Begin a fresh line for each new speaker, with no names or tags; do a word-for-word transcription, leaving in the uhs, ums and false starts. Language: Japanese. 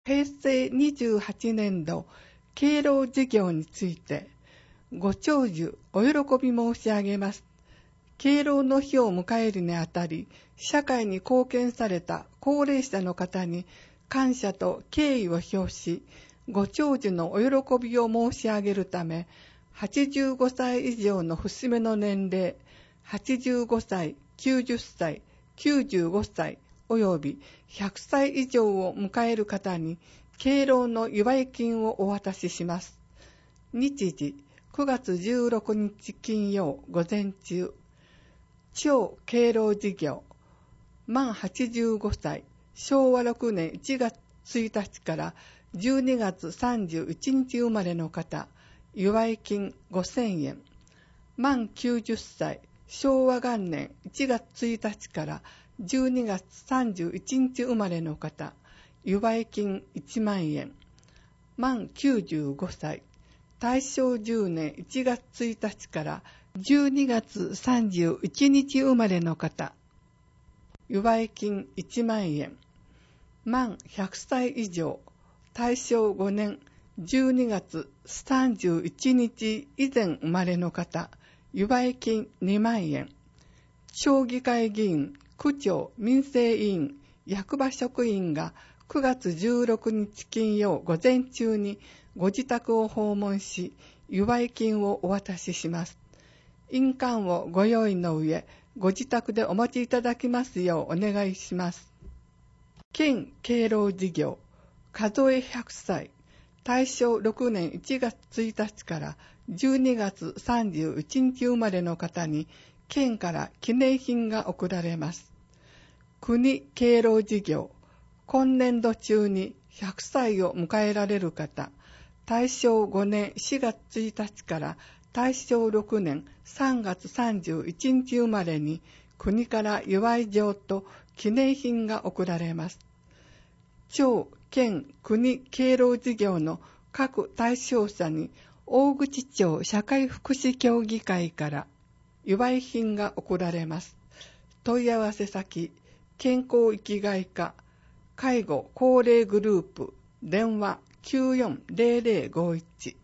平成にじゅうはちねんど敬老事業についてご長寿お喜び申し上げます。敬老の日を迎えるにあたり、社会に貢献された高齢者の方に感謝と敬意を表し、ご長寿のお喜びを申し上げるため、はちじゅうごさい以上の節目の年齢、はちじゅうごさい、きゅうじゅっさい、きゅうじゅうごさいおよびひゃくさい以上を迎える方に敬老の祝い金をお渡しします。日時くがつじゅうろくにち金曜午前中、超敬老事業、満はちじゅうごさい、しょうわろくねんいちがつついたちからじゅうにがつさんじゅういちにち生まれの方、祝い金ごせんえん。満きゅうじゅっさい、しょうわがんねんいちがつついたちからじゅうにがつさんじゅういちにち生まれの方、祝い金いちまんえん。満きゅうじゅうごさい、大正じゅうねんいちがつついたちからじゅうにがつさんじゅういちにち生まれの方、祝い金いちまんえん。満ひゃくさい以上、大正ごねんじゅうにがつさんじゅういちにち以前生まれの方、祝い金にまんえん。町議会議員、区長、民政委員、役場職員がくがつじゅうろくにち金曜午前中にご自宅を訪問し、祝い金をお渡しします。印鑑をご用意の上、ご自宅でお持ちいただきますようお願いします。県敬老事業、数えひゃくさい、大正ろくねんいちがつついたちからじゅうにがつさんじゅういちにち生まれの方に、県から記念品が贈られます。国敬老事業、今年度中にひゃくさいを迎えられる方、大正ごねんしがつついたちから大正ろくねんさんがつさんじゅういちにち生まれに、国から祝い状と記念品が贈られます。町、県、国敬老事業の各対象者に大口町社会福祉協議会から祝い品が贈られます。問い合わせ先、健康生きがい課、介護高齢グループ、電話きゅうよんゼロゼロごいち。